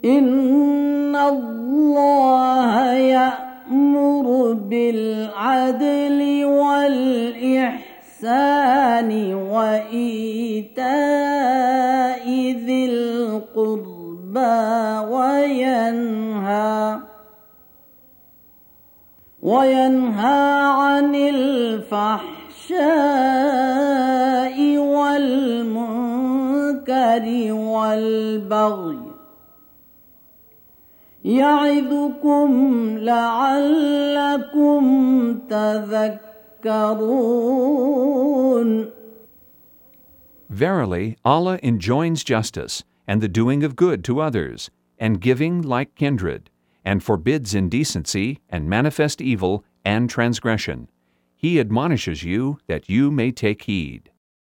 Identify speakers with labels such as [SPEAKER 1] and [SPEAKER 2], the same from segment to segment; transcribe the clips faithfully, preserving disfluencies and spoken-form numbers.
[SPEAKER 1] إن الله يأمر بالعدل والإحسان وإيتاء ذي القربى وينهى وينهى عن الفحشاء والمنكر والبغي يعظكم لعلكم تذكرون.
[SPEAKER 2] Verily, Allah enjoins justice and the doing of good to others, and giving like kindred, and forbids indecency and manifest evil and transgression. He admonishes you that you may take heed.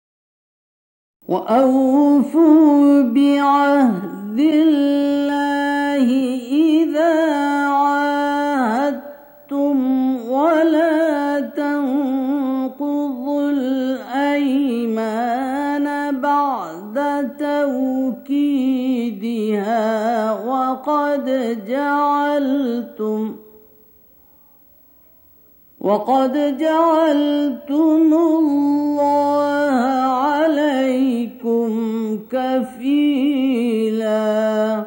[SPEAKER 1] وَأَوْفُوا بِعَهْدِ اللَّهِ إِذَا عَاهَدتُّمْ وَلَا تَنقُضُوا الْأَيْمَانَ بَعْدَ تَوْكِيدِهَا وَقَدْ جَعَلْتُمْ وَقَدْ جَعَلْتُمُ اللَّهَ عَلَيْكُمْ كَفِيلًا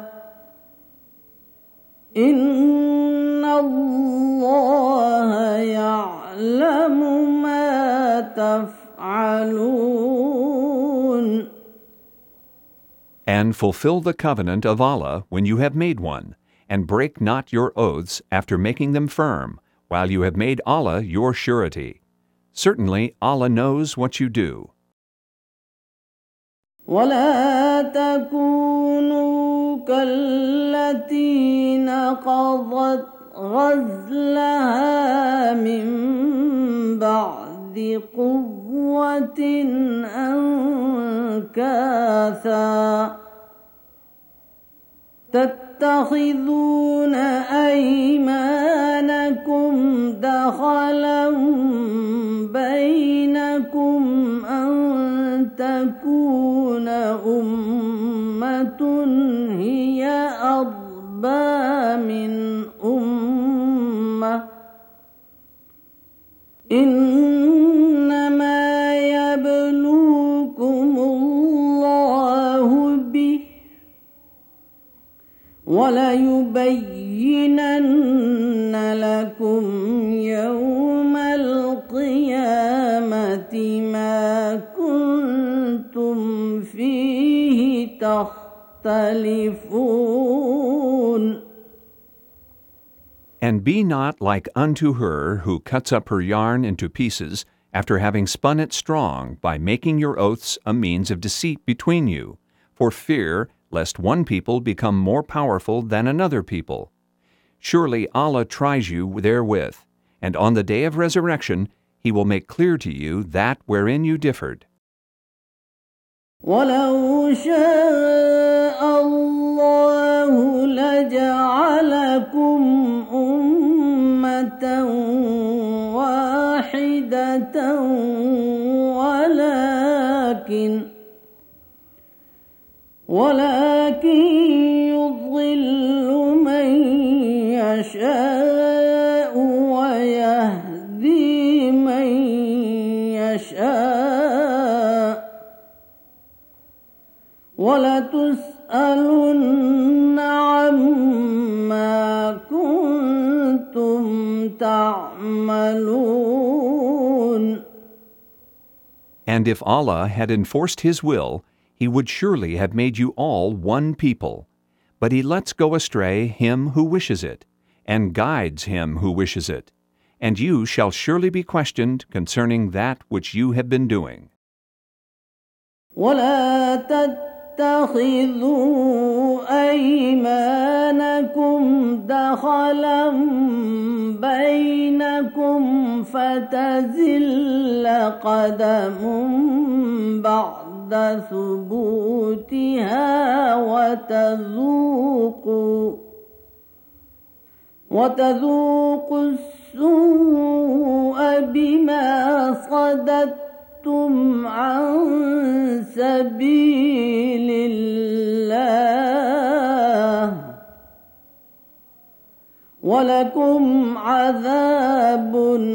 [SPEAKER 1] إِنَّ اللَّهَ يَعْلَمُ مَا تَفْعَلُونَ.
[SPEAKER 2] And fulfill the covenant of Allah when you have made one, and break not your oaths after making them firm, while you have made Allah your surety. Certainly Allah knows what you do.
[SPEAKER 1] وَلَا تَكُونُوا كَالَّتِي نَقَضَتْ غَزْلَهَا مِنْ بَعْدِ قُوَّةٍ أَنْكَاثًا تَتَّخِذُونَ أَيْمَانَكُمْ دَخَلًا بَيْنَكُمْ أَنْ تَكُونَ أُمَّةٌ هِيَ أَرْبَى مِنْ أُمَّةٍ إِنَّمَا يَبْلُوكُمُ اللَّهُ بِهِ وَلَيُبَيِّنَنَّ لَكُمْ يَوْمَ الْقِيَامَةِ مَا كُنتُمْ فِيهِ تَخْتَلِفُونَ.
[SPEAKER 2] And be not like unto her who cuts up her yarn into pieces after having spun it strong by making your oaths a means of deceit between you, for fear lest one people become more powerful than another people. Surely Allah tries you therewith, and on the day of resurrection He will make clear to you that wherein you differed.
[SPEAKER 1] وَلَوْ شَاءَ اللَّهُ لَجَعَلَكُمْ أُمَّةً وَاحِدَةً ولكن ولكن يضل من يشاء ويهدي من يشاء وَلَتُسْأَلُنَّ عَمَّا كُنتُمْ تَعْمَلُونَ.
[SPEAKER 2] And if Allah had enforced His will, He would surely have made you all one people. But He lets go astray him who wishes it, and guides him who wishes it. And you shall surely be questioned concerning that which you have been doing.
[SPEAKER 1] وَلَا تَتَّخِذُوا أَيْمَانَكُمْ دَخَلًا بَيْنَكُمْ فَتَزِلَّ قَدَمٌ بَعْدَ ثُبُوتِهَا وَتَذُوقُوا وَتَذُوقُوا السُّوءَ بِمَا صَدَدتُّمْ عَن سَبِيلِ اللَّهِ ولكم عذاب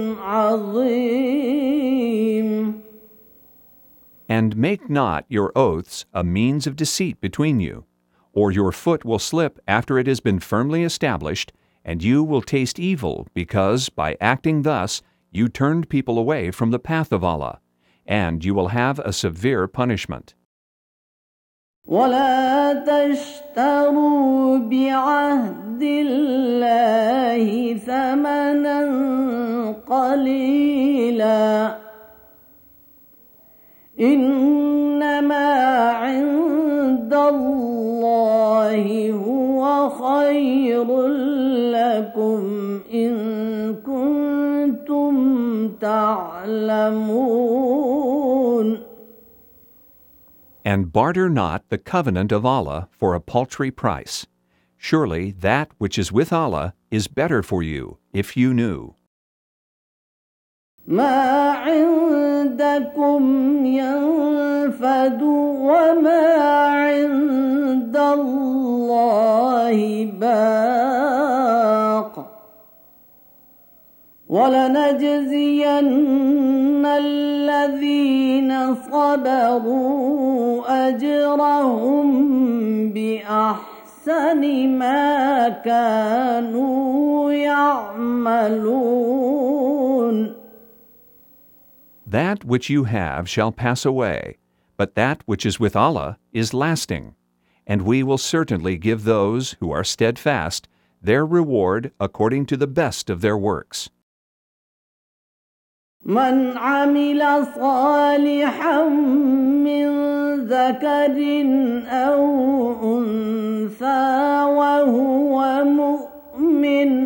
[SPEAKER 1] عظيم.
[SPEAKER 2] And make not your oaths a means of deceit between you, or your foot will slip after it has been firmly established, and you will taste evil, because by acting thus you turned people away from the path of Allah, and you will have a severe punishment.
[SPEAKER 1] ولا تشتروا بعهد الله ثمنا قليلا إنما عند الله هو خير لكم إن كنتم تعلمون.
[SPEAKER 2] And barter not the covenant of Allah for a paltry price. Surely that which is with Allah is better for you, if you knew.
[SPEAKER 1] ما عندكم ينفد وما عند الله باق ولنجزين الذين صبروا أجرهم بأحسن ما كانوا يعملون.
[SPEAKER 2] That which you have shall pass away, but that which is with Allah is lasting, and we will certainly give those who are steadfast their reward according to the best of their works.
[SPEAKER 1] من عمل صالحا من ذكر أو أنثى وهو مؤمن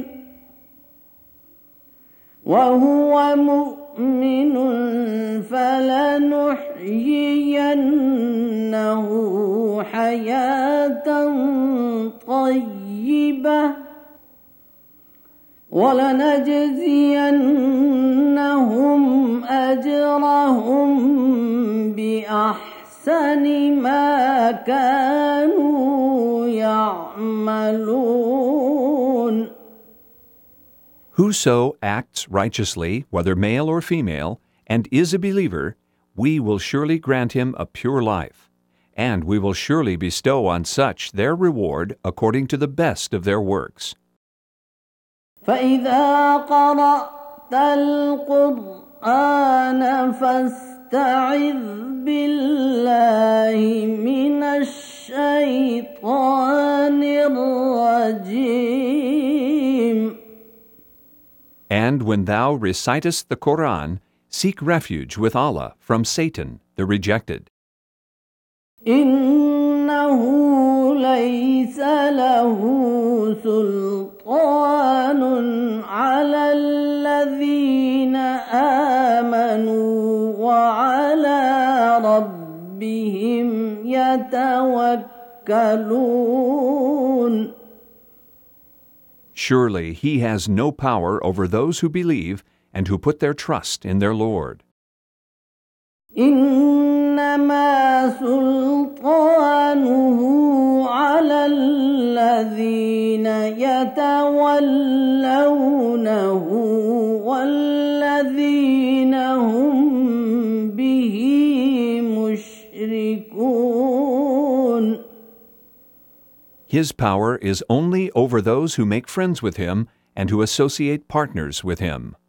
[SPEAKER 1] وهو مؤمن فلنحيينه حياة طيبة ولنجزينهم أجرهم بأحسن ما كانوا يعملون.
[SPEAKER 2] Whoso acts righteously, whether male or female, and is a believer, we will surely grant him a pure life, and we will surely bestow on such their reward according to the best of their works.
[SPEAKER 1] فإذا قرأت القرآن فاستعذ بالله من الشيطان الرجيم.
[SPEAKER 2] And when thou recitest the Quran, seek refuge with Allah from Satan, the rejected.
[SPEAKER 1] إنه ليس له سلطان على الذين آمنوا وعلى ربهم يتوكلون.
[SPEAKER 2] Surely he has no power over those who believe and who put their trust in their Lord.
[SPEAKER 1] إنما سلطانه على الذين يتولونه والذين هم به مشركون.
[SPEAKER 2] His power is only over those who make friends with him and who associate partners with him.